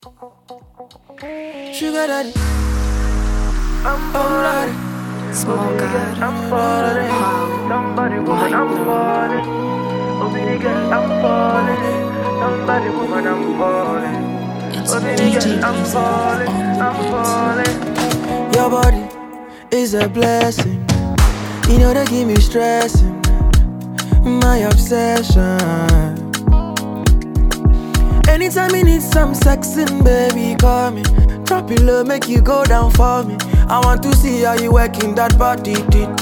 Sugar daddy, I'm falling. Small God, I'm falling. Somebody woman, I'm falling. Obini girl, I'm falling. Somebody woman, I'm falling. it's Obini DJ girl, I'm Easy falling. on I'm the falling. Your body is a blessing. You know they give me stressing. My obsession. Anytime you need some sexing, baby, call me. Drop it low, make you go down for me. I want to see how you working that body.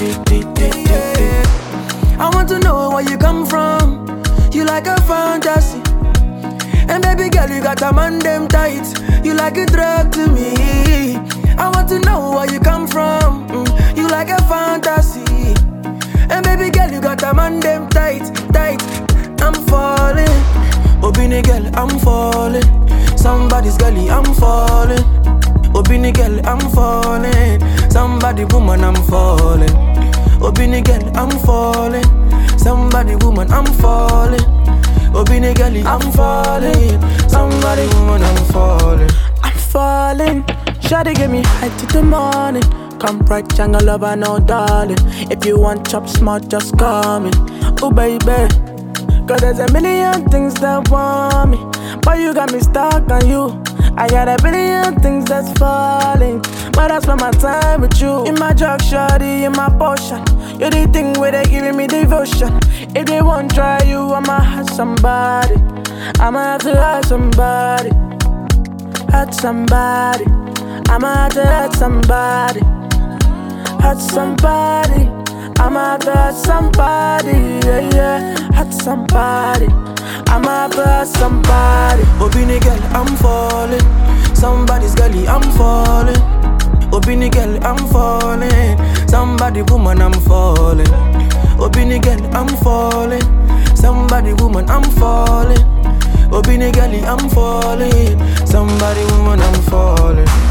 I want to know where you come from. You like a fantasy. And baby girl, you got a man them tight. You like a drug to me. I want to know where you come from. You like a fantasy. And baby girl, you got a man them tight. I'm falling. Obini girl, I'm falling. Somebody's girlie, I'm falling. Obini girl, I'm falling. Somebody woman, I'm falling. Obini girl, I'm falling. Somebody woman, I'm falling. Obini girlie, I'm falling. Somebody woman, I'm falling. I'm falling. Shawty give me high till the morning. Come right, jungle lover, no darling. If you want chop smart, just call me. Oh baby. Cause there's a million things that want me, but you got me stuck on you. I got a billion things that's falling, but I spend my time with you. In my drug, shawty, in my potion. You're the thing where they giving me devotion. If they won't try you, I'ma hurt somebody. I'ma have to hurt somebody. Hurt somebody. I'ma have to hurt somebody. Hurt somebody. I'ma have to hurt somebody, yeah. Hurt somebody. I'ma have to hurt somebody. Obini girl, I'm falling. Somebody's girlie, I'm falling. Obini girl, I'm falling. Somebody woman, I'm falling. Obini girl, I'm falling. Somebody woman, I'm falling. Obini girlie, I'm falling. Somebody woman, I'm falling.